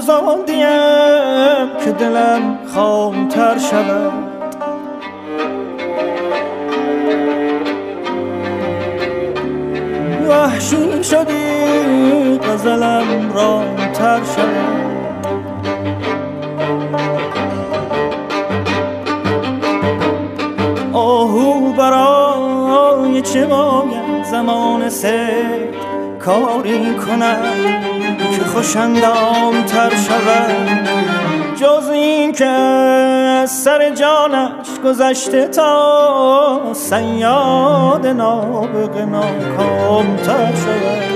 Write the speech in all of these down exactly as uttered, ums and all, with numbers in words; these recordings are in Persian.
سوزاندیم که دلم خامتر شود، وحشی شدی غزلم رامتر شود. آهو برای چه باید زمان سید کاری کنم که خوشندام تر شود، جز این که از سر جانش گذشته تا صیاد نابغه ناکام تر شود.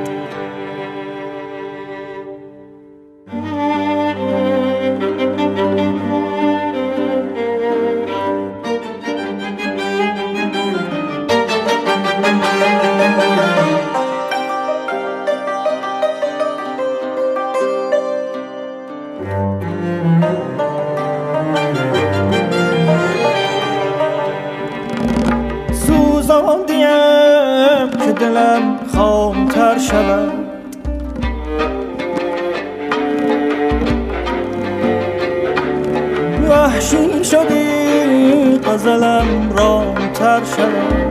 سوزاندیم که دلم خامتر شود، وحشی شدی غزلم رامتر شود.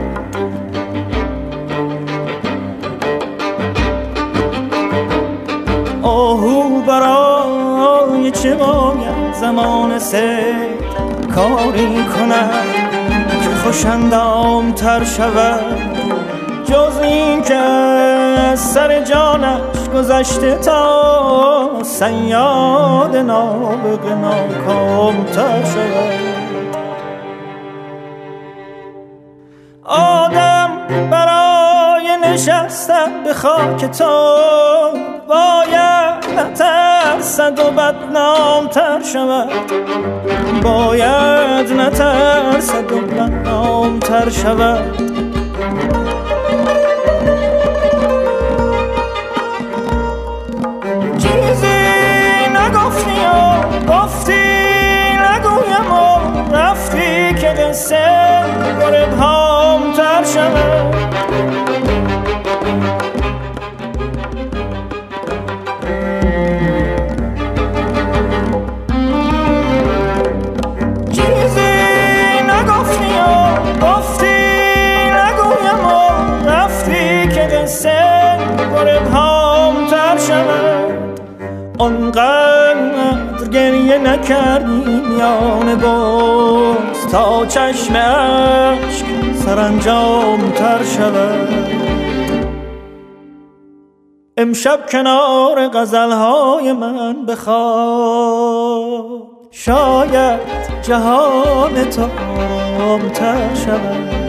آهو برای چه باید زمان سید کاری کنم که خوشندام تر شود، جز این که از سر جانش گذشته تا صیاد نابغه ناکام تر شود. آدم برای نشستن به خاک تو باید نترسد و بدنام تر شود، باید نترسد و بدنام تر شود. چیزی نگفتی و گفتی نگویم و رفتی که قصه بر ابهام تر شود. آنقدر گریه نکردی میان باز تا چشم اشک سرانجام تر شود. امشب کنار غزلهای من بخواب، شاید جهان تو آرام‌تر شود.